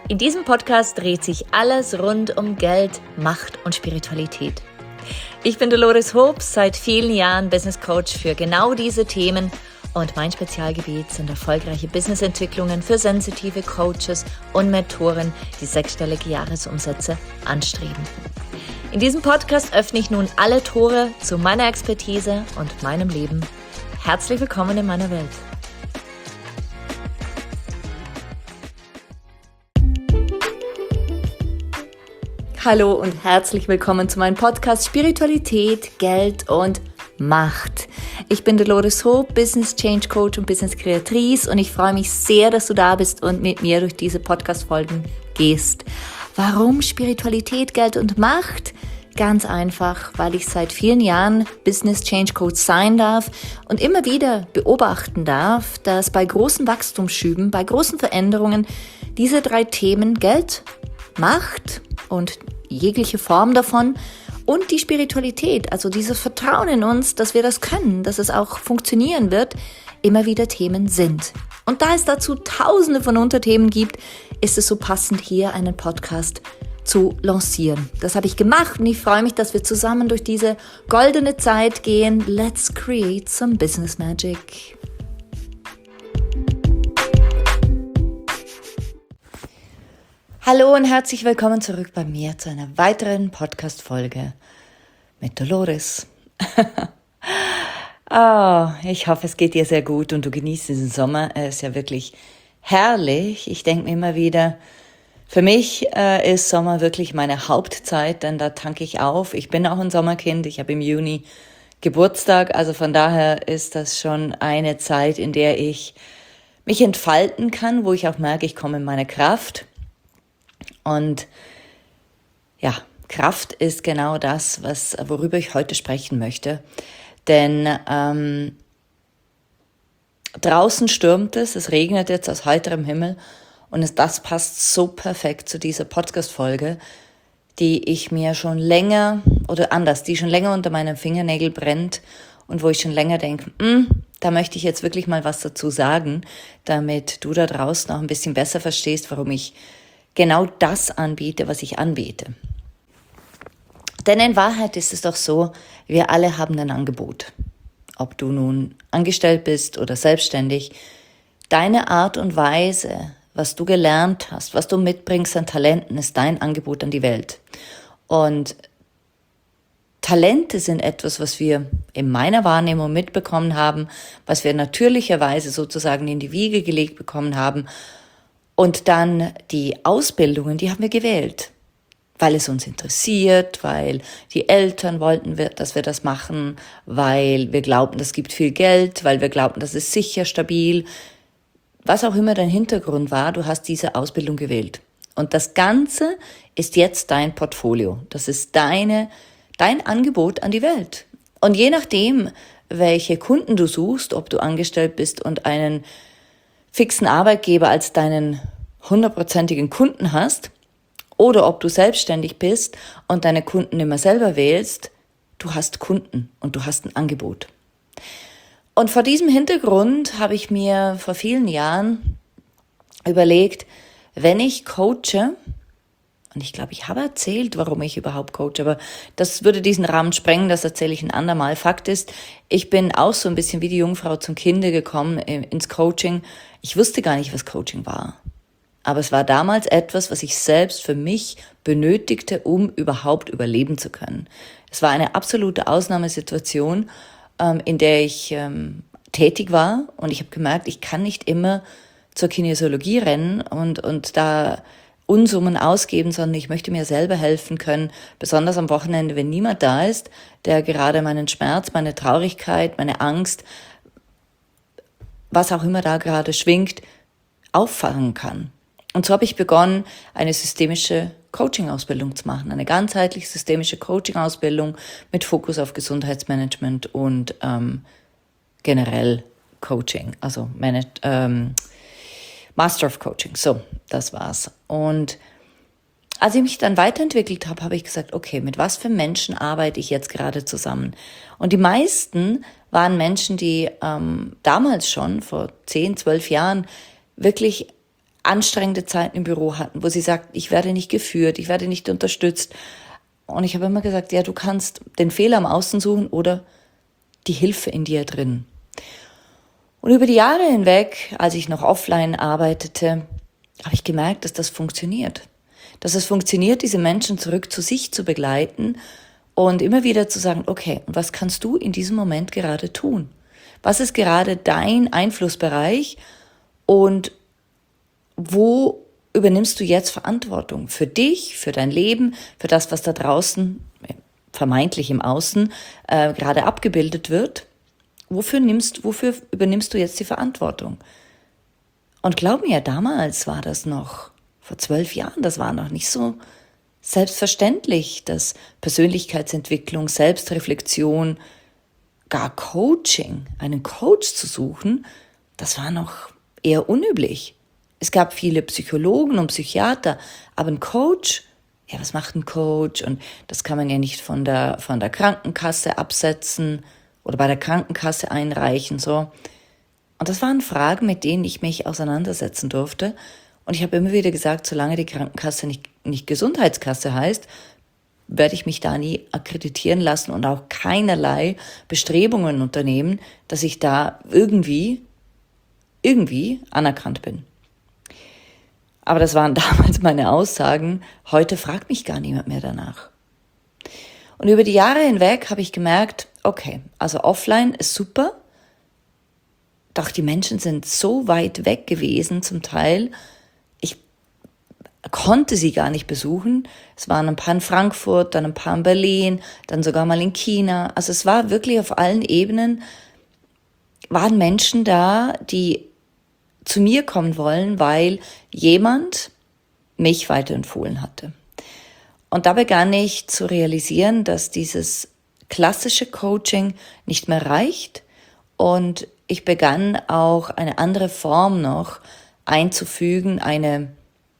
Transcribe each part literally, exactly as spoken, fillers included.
In diesem Podcast dreht sich alles rund um Geld, Macht und Spiritualität. Ich bin Dolores Hobbs, seit vielen Jahren Business Coach für genau diese Themen und mein Spezialgebiet sind erfolgreiche Businessentwicklungen für sensitive Coaches und Mentoren, die sechsstellige Jahresumsätze anstreben. In diesem Podcast öffne ich nun alle Tore zu meiner Expertise und meinem Leben. Herzlich willkommen in meiner Welt. Hallo und herzlich willkommen zu meinem Podcast Spiritualität, Geld und Macht. Ich bin Dolores Hobbs, Business Change Coach und Business Kreatrice und ich freue mich sehr, dass du da bist und mit mir durch diese Podcast-Folgen gehst. Warum Spiritualität, Geld und Macht? Ganz einfach, weil ich seit vielen Jahren Business Change Coach sein darf und immer wieder beobachten darf, dass bei großen Wachstumsschüben, bei großen Veränderungen diese drei Themen Geld, Macht und jegliche Form davon und die Spiritualität, also dieses Vertrauen in uns, dass wir das können, dass es auch funktionieren wird, immer wieder Themen sind. Und da es dazu tausende von Unterthemen gibt, ist es so passend, hier einen Podcast zu lancieren. Das habe ich gemacht und ich freue mich, dass wir zusammen durch diese goldene Zeit gehen. Let's create some business magic. Hallo und herzlich willkommen zurück bei mir zu einer weiteren Podcast-Folge mit Dolores. Oh, ich hoffe, es geht dir sehr gut und du genießt diesen Sommer. Er ist ja wirklich herrlich. Ich denke mir immer wieder, für mich äh, ist Sommer wirklich meine Hauptzeit, denn da tanke ich auf. Ich bin auch ein Sommerkind. Ich habe im Juni Geburtstag, also von daher ist das schon eine Zeit, in der ich mich entfalten kann, wo ich auch merke, ich komme in meine Kraft. Und ja, Kraft ist genau das, was, worüber ich heute sprechen möchte. Denn ähm, draußen stürmt es, es regnet jetzt aus heiterem Himmel und es, das passt so perfekt zu dieser Podcast-Folge, die ich mir schon länger, oder anders, die schon länger unter meinen Fingernägeln brennt und wo ich schon länger denke, da möchte ich jetzt wirklich mal was dazu sagen, damit du da draußen auch ein bisschen besser verstehst, warum ich genau das anbiete, was ich anbiete. Denn in Wahrheit ist es doch so, wir alle haben ein Angebot. Ob du nun angestellt bist oder selbstständig, deine Art und Weise, was du gelernt hast, was du mitbringst an Talenten, ist dein Angebot an die Welt. Und Talente sind etwas, was wir in meiner Wahrnehmung mitbekommen haben, was wir natürlicherweise sozusagen in die Wiege gelegt bekommen haben. Und dann die Ausbildungen, die haben wir gewählt, weil es uns interessiert, weil die Eltern wollten, dass wir das machen, weil wir glaubten, es gibt viel Geld, weil wir glaubten, das ist sicher, stabil. Was auch immer dein Hintergrund war, du hast diese Ausbildung gewählt. Und das Ganze ist jetzt dein Portfolio. Das ist deine, dein Angebot an die Welt. Und je nachdem, welche Kunden du suchst, ob du angestellt bist und einen fixen Arbeitgeber als deinen hundertprozentigen Kunden hast oder ob du selbstständig bist und deine Kunden immer selber wählst, du hast Kunden und du hast ein Angebot. Und vor diesem Hintergrund habe ich mir vor vielen Jahren überlegt, wenn ich coache, und ich glaube, ich habe erzählt, warum ich überhaupt coache, aber das würde diesen Rahmen sprengen, das erzähle ich ein andermal. Fakt ist, ich bin auch so ein bisschen wie die Jungfrau zum Kinde gekommen ins Coaching. Ich wusste gar nicht, was Coaching war. Aber es war damals etwas, was ich selbst für mich benötigte, um überhaupt überleben zu können. Es war eine absolute Ausnahmesituation, in der ich tätig war und ich habe gemerkt, ich kann nicht immer zur Kinesiologie rennen und, und da Unsummen ausgeben, sondern ich möchte mir selber helfen können, besonders am Wochenende, wenn niemand da ist, der gerade meinen Schmerz, meine Traurigkeit, meine Angst, was auch immer da gerade schwingt, auffangen kann. Und so habe ich begonnen, eine systemische Coaching-Ausbildung zu machen, eine ganzheitlich systemische Coaching-Ausbildung mit Fokus auf Gesundheitsmanagement und ähm, generell Coaching, also Manage, ähm, Master of Coaching. So, das war's. Und als ich mich dann weiterentwickelt habe, habe ich gesagt, okay, mit was für Menschen arbeite ich jetzt gerade zusammen? Und die meisten waren Menschen, die ähm, damals schon, vor zehn, zwölf Jahren, wirklich anstrengende Zeiten im Büro hatten, wo sie sagt, ich werde nicht geführt, ich werde nicht unterstützt. Und ich habe immer gesagt, ja, du kannst den Fehler am Außen suchen oder die Hilfe in dir drin. Und über die Jahre hinweg, als ich noch offline arbeitete, habe ich gemerkt, dass das funktioniert. Dass es funktioniert, diese Menschen zurück zu sich zu begleiten und immer wieder zu sagen, okay, und was kannst du in diesem Moment gerade tun? Was ist gerade dein Einflussbereich und wo übernimmst du jetzt Verantwortung für dich, für dein Leben, für das, was da draußen, vermeintlich im Außen, äh, gerade abgebildet wird? Wofür nimmst, wofür übernimmst du jetzt die Verantwortung? Und glaub mir, damals war das noch, vor zwölf Jahren, das war noch nicht so selbstverständlich, dass Persönlichkeitsentwicklung, Selbstreflexion, gar Coaching, einen Coach zu suchen, das war noch eher unüblich. Es gab viele Psychologen und Psychiater, aber ein Coach, ja, was macht ein Coach? Und das kann man ja nicht von der, von der Krankenkasse absetzen oder bei der Krankenkasse einreichen, so. Und das waren Fragen, mit denen ich mich auseinandersetzen durfte. Und ich habe immer wieder gesagt, solange die Krankenkasse nicht, nicht Gesundheitskasse heißt, werde ich mich da nie akkreditieren lassen und auch keinerlei Bestrebungen unternehmen, dass ich da irgendwie, irgendwie anerkannt bin. Aber das waren damals meine Aussagen. Heute fragt mich gar niemand mehr danach. Und über die Jahre hinweg habe ich gemerkt, okay, also offline ist super, doch die Menschen sind so weit weg gewesen zum Teil, ich konnte sie gar nicht besuchen. Es waren ein paar in Frankfurt, dann ein paar in Berlin, dann sogar mal in China. Also es war wirklich auf allen Ebenen, waren Menschen da, die zu mir kommen wollen, weil jemand mich weiterempfohlen hatte. Und da begann ich zu realisieren, dass dieses klassische Coaching nicht mehr reicht und ich begann auch eine andere Form noch einzufügen, eine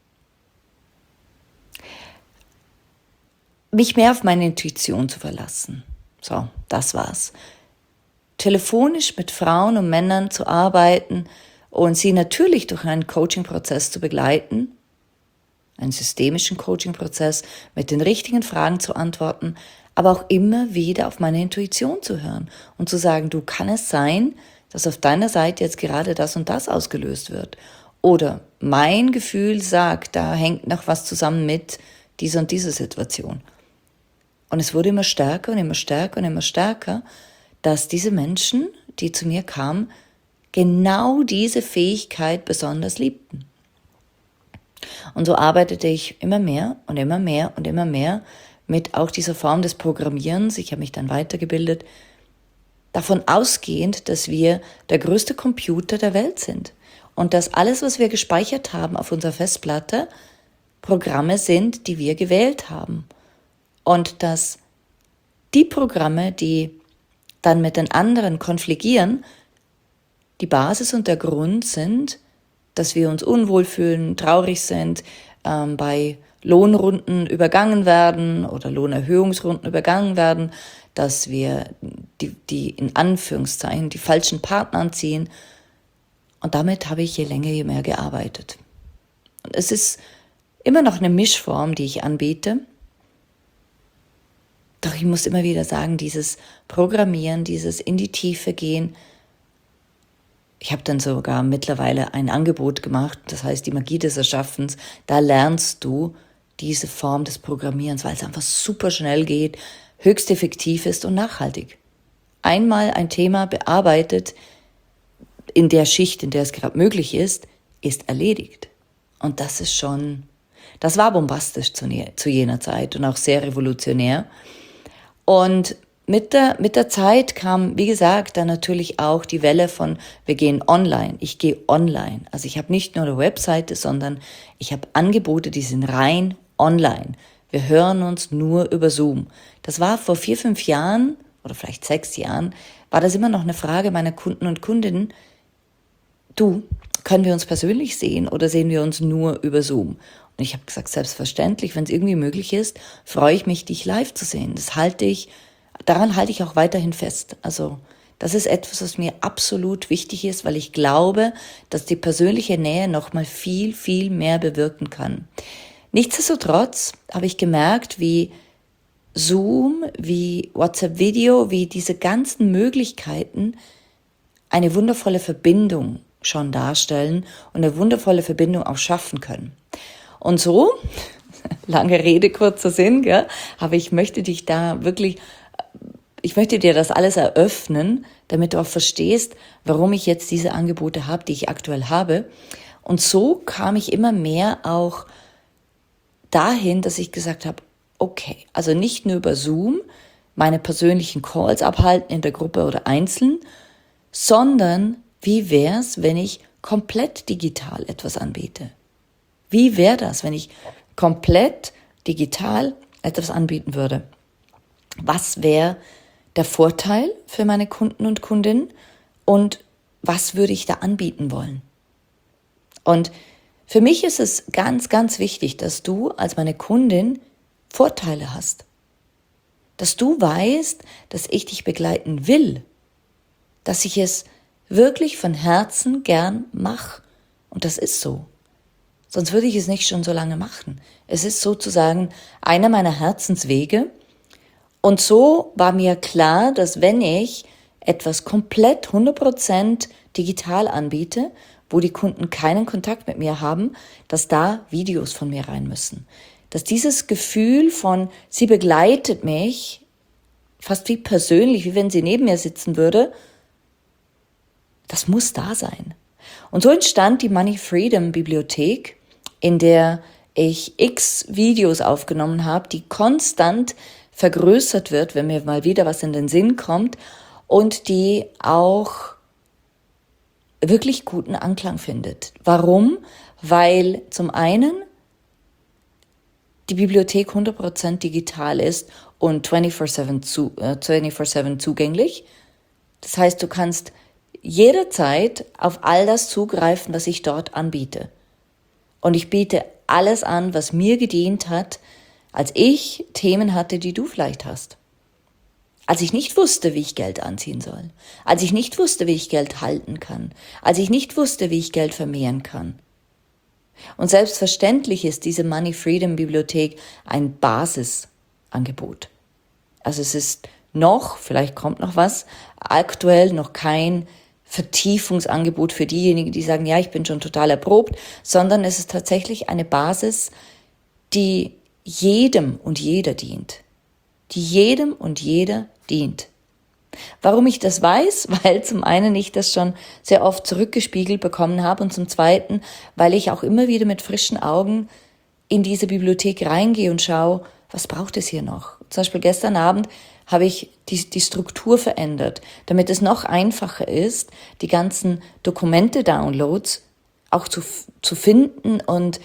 mich mehr auf meine Intuition zu verlassen. So, das war's. Telefonisch mit Frauen und Männern zu arbeiten und sie natürlich durch einen Coaching-Prozess zu begleiten, einen systemischen Coaching-Prozess mit den richtigen Fragen zu antworten, aber auch immer wieder auf meine Intuition zu hören und zu sagen, du, kann es sein, dass auf deiner Seite jetzt gerade das und das ausgelöst wird? Oder mein Gefühl sagt, da hängt noch was zusammen mit dieser und dieser Situation. Und es wurde immer stärker und immer stärker und immer stärker, dass diese Menschen, die zu mir kamen, genau diese Fähigkeit besonders liebten. Und so arbeitete ich immer mehr und immer mehr und immer mehr mit auch dieser Form des Programmierens. Ich habe mich dann weitergebildet, davon ausgehend, dass wir der größte Computer der Welt sind und dass alles, was wir gespeichert haben auf unserer Festplatte, Programme sind, die wir gewählt haben. Und dass die Programme, die dann mit den anderen konfligieren, die Basis und der Grund sind, dass wir uns unwohl fühlen, traurig sind, ähm, bei Lohnrunden übergangen werden oder Lohnerhöhungsrunden übergangen werden, dass wir die, die in Anführungszeichen die falschen Partner anziehen. Und damit habe ich je länger, je mehr gearbeitet. Und es ist immer noch eine Mischform, die ich anbiete. Doch ich muss immer wieder sagen, dieses Programmieren, dieses in die Tiefe gehen. Ich habe dann sogar mittlerweile ein Angebot gemacht, das heißt die Magie des Erschaffens. Da lernst du diese Form des Programmierens, weil es einfach super schnell geht, höchst effektiv ist und nachhaltig. Einmal ein Thema bearbeitet, in der Schicht, in der es gerade möglich ist, ist erledigt. Und das ist schon, das war bombastisch zu, zu jener Zeit und auch sehr revolutionär. Und mit der, mit der Zeit kam, wie gesagt, dann natürlich auch die Welle von, wir gehen online, ich gehe online. Also ich habe nicht nur eine Webseite, sondern ich habe Angebote, die sind rein online. Wir hören uns nur über Zoom. Das war vor vier, fünf Jahren oder vielleicht sechs Jahren, war das immer noch eine Frage meiner Kunden und Kundinnen. Du, können wir uns persönlich sehen oder sehen wir uns nur über Zoom? Und ich habe gesagt, selbstverständlich, wenn es irgendwie möglich ist, freue ich mich, dich live zu sehen. Das halte ich, daran halte ich auch weiterhin fest. Also Das ist etwas, was mir absolut wichtig ist, weil ich glaube, dass die persönliche Nähe nochmal viel, viel mehr bewirken kann. Nichtsdestotrotz habe ich gemerkt, wie Zoom, wie WhatsApp-Video, wie diese ganzen Möglichkeiten eine wundervolle Verbindung schon darstellen und eine wundervolle Verbindung auch schaffen können. Und so, lange Rede, kurzer Sinn, gell, aber ich möchte dich da wirklich, ich möchte dir das alles eröffnen, damit du auch verstehst, warum ich jetzt diese Angebote habe, die ich aktuell habe. Und so kam ich immer mehr auch dahin, dass ich gesagt habe, okay, also nicht nur über Zoom meine persönlichen Calls abhalten in der Gruppe oder einzeln, sondern wie wär's, wenn ich komplett digital etwas anbiete? Wie wäre das, wenn ich komplett digital etwas anbieten würde? Was wäre der Vorteil für meine Kunden und Kundinnen und was würde ich da anbieten wollen? Und für mich ist es ganz, ganz wichtig, dass du als meine Kundin Vorteile hast. Dass du weißt, dass ich dich begleiten will. Dass ich es wirklich von Herzen gern mache. Und das ist so. Sonst würde ich es nicht schon so lange machen. Es ist sozusagen einer meiner Herzenswege. Und so war mir klar, dass wenn ich etwas komplett hundert Prozent digital anbiete, wo die Kunden keinen Kontakt mit mir haben, dass da Videos von mir rein müssen. Dass dieses Gefühl von, sie begleitet mich, fast wie persönlich, wie wenn sie neben mir sitzen würde, das muss da sein. Und so entstand die Money Freedom Bibliothek, in der ich x Videos aufgenommen habe, die konstant vergrößert wird, wenn mir mal wieder was in den Sinn kommt und die auch wirklich guten Anklang findet. Warum? Weil zum einen die Bibliothek hundert Prozent digital ist und vierundzwanzig sieben zugänglich. Das heißt, du kannst jederzeit auf all das zugreifen, was ich dort anbiete. Und ich biete alles an, was mir gedient hat, als ich Themen hatte, die du vielleicht hast. Als ich nicht wusste, wie ich Geld anziehen soll. Als ich nicht wusste, wie ich Geld halten kann. Als ich nicht wusste, wie ich Geld vermehren kann. Und selbstverständlich ist diese Money Freedom Bibliothek ein Basisangebot. Also es ist noch, vielleicht kommt noch was, aktuell noch kein Vertiefungsangebot für diejenigen, die sagen, ja, ich bin schon total erprobt, sondern es ist tatsächlich eine Basis, die jedem und jeder dient. Die jedem und jeder dient. Warum ich das weiß? Weil zum einen ich das schon sehr oft zurückgespiegelt bekommen habe und zum zweiten, weil ich auch immer wieder mit frischen Augen in diese Bibliothek reingehe und schaue, was braucht es hier noch? Zum Beispiel gestern Abend habe ich die, die Struktur verändert, damit es noch einfacher ist, die ganzen Dokumente-Downloads auch zu, zu finden und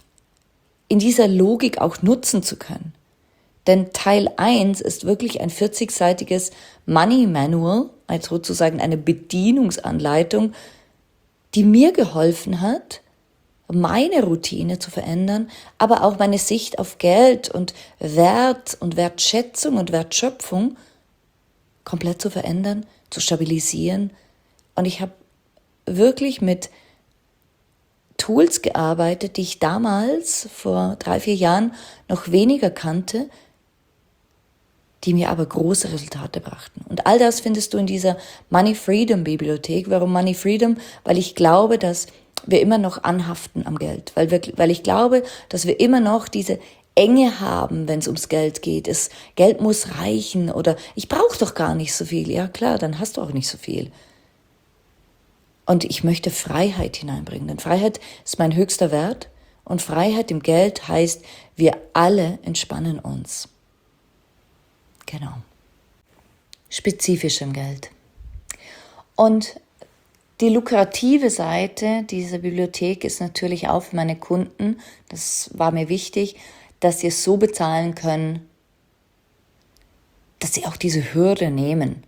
in dieser Logik auch nutzen zu können. Denn Teil eins ist wirklich ein vierzigseitiges Money Manual, also sozusagen eine Bedienungsanleitung, die mir geholfen hat, meine Routine zu verändern, aber auch meine Sicht auf Geld und Wert und Wertschätzung und Wertschöpfung komplett zu verändern, zu stabilisieren. Und ich habe wirklich mit Tools gearbeitet, die ich damals vor drei, vier Jahren noch weniger kannte, die mir aber große Resultate brachten. Und all das findest du in dieser Money Freedom Bibliothek. Warum Money Freedom? Weil ich glaube, dass wir immer noch anhaften am Geld. Weil, wir, weil ich glaube, dass wir immer noch diese Enge haben, wenn es ums Geld geht. Es, Geld muss reichen oder ich brauche doch gar nicht so viel. Ja klar, dann hast du auch nicht so viel. Und ich möchte Freiheit hineinbringen. Denn Freiheit ist mein höchster Wert. Und Freiheit im Geld heißt, wir alle entspannen uns. Genau. Spezifisch im Geld. Und die lukrative Seite dieser Bibliothek ist natürlich auch für meine Kunden, das war mir wichtig, dass sie es so bezahlen können, dass sie auch diese Hürde nehmen.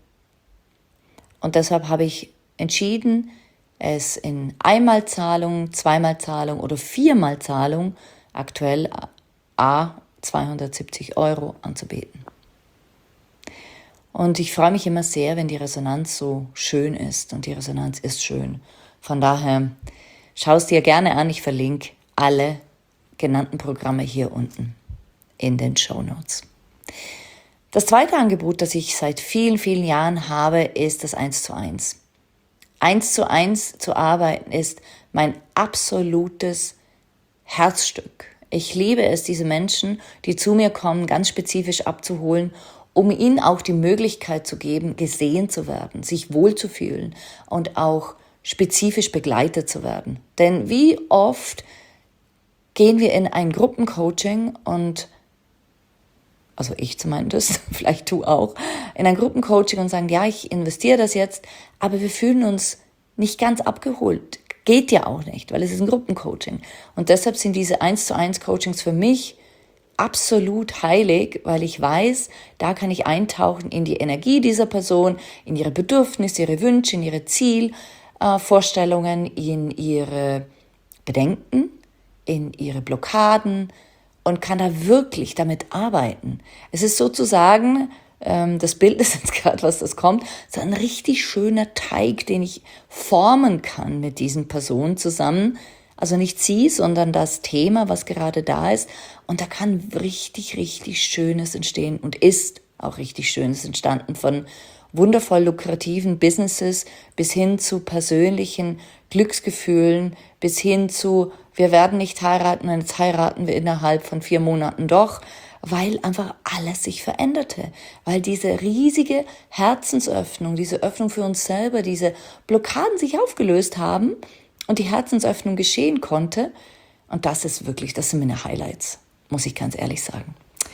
Und deshalb habe ich entschieden, es in Einmalzahlung, Zweimalzahlung oder Viermalzahlung aktuell a zweihundertsiebzig Euro anzubieten. Und ich freue mich immer sehr, wenn die Resonanz so schön ist. Und die Resonanz ist schön. Von daher, schau es dir gerne an. Ich verlinke alle genannten Programme hier unten in den Shownotes. Das zweite Angebot, das ich seit vielen, vielen Jahren habe, ist das eins zu eins. eins zu eins zu arbeiten ist mein absolutes Herzstück. Ich liebe es, diese Menschen, die zu mir kommen, ganz spezifisch abzuholen, um ihnen auch die Möglichkeit zu geben, gesehen zu werden, sich wohlzufühlen und auch spezifisch begleitet zu werden. Denn wie oft gehen wir in ein Gruppencoaching und, also ich zumindest, vielleicht du auch, in ein Gruppencoaching und sagen, ja, ich investiere das jetzt, aber wir fühlen uns nicht ganz abgeholt. Geht ja auch nicht, weil es ist ein Gruppencoaching. Und deshalb sind diese eins zu eins Coachings für mich absolut heilig, weil ich weiß, da kann ich eintauchen in die Energie dieser Person, in ihre Bedürfnisse, ihre Wünsche, in ihre Zielvorstellungen, in ihre Bedenken, in ihre Blockaden und kann da wirklich damit arbeiten. Es ist sozusagen, ähm, das Bild ist jetzt gerade, was das kommt, so ein richtig schöner Teig, den ich formen kann mit diesen Personen zusammen. Also nicht sie, sondern das Thema, was gerade da ist. Und da kann richtig, richtig Schönes entstehen und ist auch richtig Schönes entstanden, von wundervoll lukrativen Businesses bis hin zu persönlichen Glücksgefühlen, bis hin zu, wir werden nicht heiraten und jetzt heiraten wir innerhalb von vier Monaten doch, weil einfach alles sich veränderte, weil diese riesige Herzensöffnung, diese Öffnung für uns selber, diese Blockaden sich aufgelöst haben und die Herzensöffnung geschehen konnte. Und das ist wirklich, das sind meine Highlights, muss ich ganz ehrlich sagen.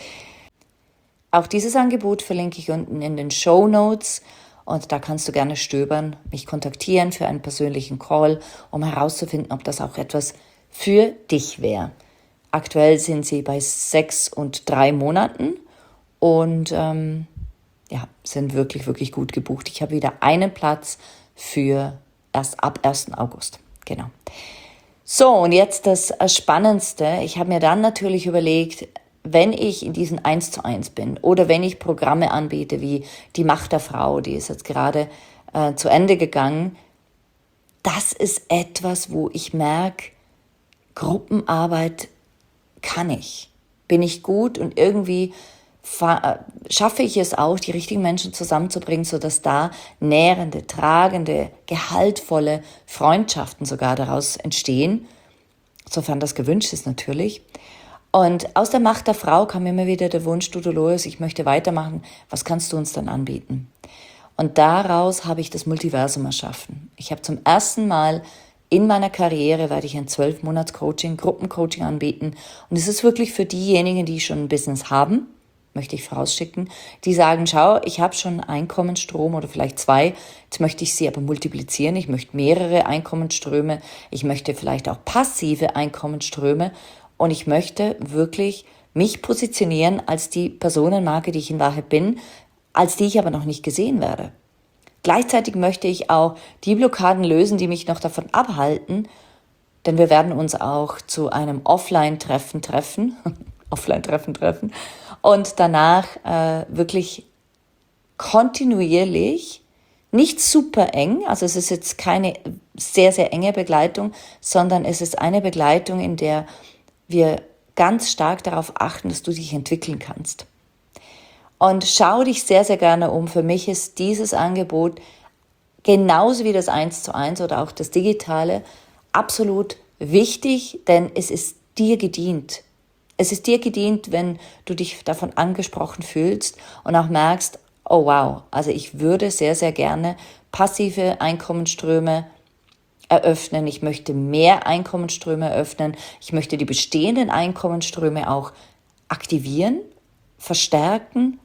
Auch dieses Angebot verlinke ich unten in den Shownotes und da kannst du gerne stöbern, mich kontaktieren für einen persönlichen Call, um herauszufinden, ob das auch etwas für dich wäre. Aktuell sind sie bei sechs und drei Monaten und ähm, ja, sind wirklich, wirklich gut gebucht. Ich habe wieder einen Platz für erst ab ersten August. Genau. So, und jetzt das Spannendste. Ich habe mir dann natürlich überlegt, wenn ich in diesen eins zu eins bin oder wenn ich Programme anbiete wie die Macht der Frau, die ist jetzt gerade äh, zu Ende gegangen, das ist etwas, wo ich merke, Gruppenarbeit kann ich, bin ich gut und irgendwie fa- schaffe ich es auch, die richtigen Menschen zusammenzubringen, sodass da nährende, tragende, gehaltvolle Freundschaften sogar daraus entstehen, sofern das gewünscht ist natürlich. Und aus der Macht der Frau kam immer wieder der Wunsch, du Dolores, ich möchte weitermachen, was kannst du uns dann anbieten? Und daraus habe ich das Multiversum erschaffen. Ich habe zum ersten Mal in meiner Karriere, werde ich ein zwölf Monats Coaching, Gruppencoaching anbieten. Und es ist wirklich für diejenigen, die schon ein Business haben, möchte ich vorausschicken, die sagen, schau, ich habe schon Einkommensstrom oder vielleicht zwei, jetzt möchte ich sie aber multiplizieren, ich möchte mehrere Einkommensströme, ich möchte vielleicht auch passive Einkommensströme und ich möchte wirklich mich positionieren als die Personenmarke, die ich in Wahrheit bin, als die ich aber noch nicht gesehen werde. Gleichzeitig möchte ich auch die Blockaden lösen, die mich noch davon abhalten, denn wir werden uns auch zu einem Offline-Treffen treffen, Offline-Treffen treffen und danach äh, wirklich kontinuierlich, nicht super eng, also es ist jetzt keine sehr, sehr enge Begleitung, sondern es ist eine Begleitung, in der wir ganz stark darauf achten, dass du dich entwickeln kannst. Und schau dich sehr, sehr gerne um. Für mich ist dieses Angebot genauso wie das eins zu eins oder auch das Digitale absolut wichtig, denn es ist dir gedient. Es ist dir gedient, wenn du dich davon angesprochen fühlst und auch merkst, oh wow, also ich würde sehr, sehr gerne passive Einkommensströme eröffnen. Ich möchte mehr Einkommensströme eröffnen. Ich möchte die bestehenden Einkommensströme auch aktivieren, verstärken,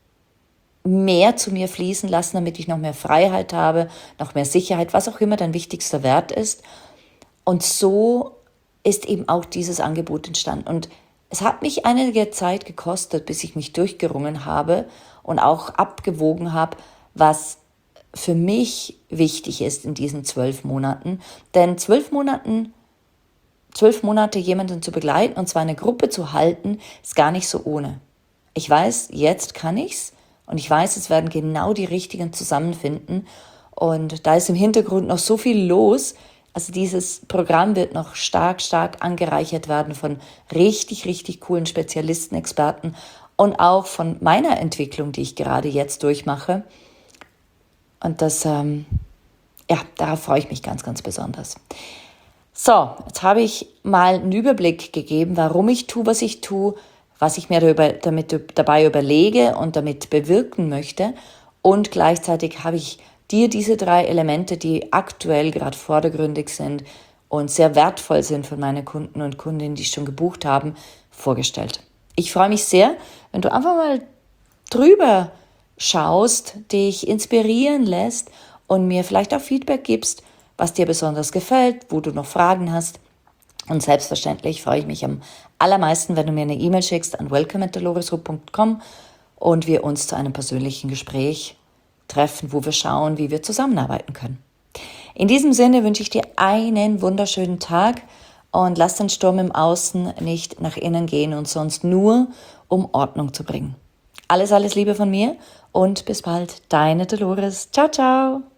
mehr zu mir fließen lassen, damit ich noch mehr Freiheit habe, noch mehr Sicherheit, was auch immer dein wichtigster Wert ist. Und so ist eben auch dieses Angebot entstanden. Und es hat mich einige Zeit gekostet, bis ich mich durchgerungen habe und auch abgewogen habe, was für mich wichtig ist in diesen zwölf Monaten. Denn zwölf Monaten, zwölf Monate jemanden zu begleiten und zwar eine Gruppe zu halten, ist gar nicht so ohne. Ich weiß, jetzt kann ich's, Und ich weiß, es werden genau die richtigen zusammenfinden. Und da ist im Hintergrund noch so viel los. Also dieses Programm wird noch stark, stark angereichert werden von richtig, richtig coolen Spezialisten, Experten und auch von meiner Entwicklung, die ich gerade jetzt durchmache. Und das, ähm, ja, darauf freue ich mich ganz, ganz besonders. So, jetzt habe ich mal einen Überblick gegeben, warum ich tue, was ich tue, was ich mir damit, dabei überlege und damit bewirken möchte. Und gleichzeitig habe ich dir diese drei Elemente, die aktuell gerade vordergründig sind und sehr wertvoll sind für meine Kunden und Kundinnen, die schon gebucht haben, vorgestellt. Ich freue mich sehr, wenn du einfach mal drüber schaust, dich inspirieren lässt und mir vielleicht auch Feedback gibst, was dir besonders gefällt, wo du noch Fragen hast. Und selbstverständlich freue ich mich am allermeisten, wenn du mir eine E-Mail schickst an welcome at doloresrupp punkt com und wir uns zu einem persönlichen Gespräch treffen, wo wir schauen, wie wir zusammenarbeiten können. In diesem Sinne wünsche ich dir einen wunderschönen Tag und lass den Sturm im Außen nicht nach innen gehen und sonst nur, um Ordnung zu bringen. Alles, alles Liebe von mir und bis bald, deine Dolores. Ciao, ciao.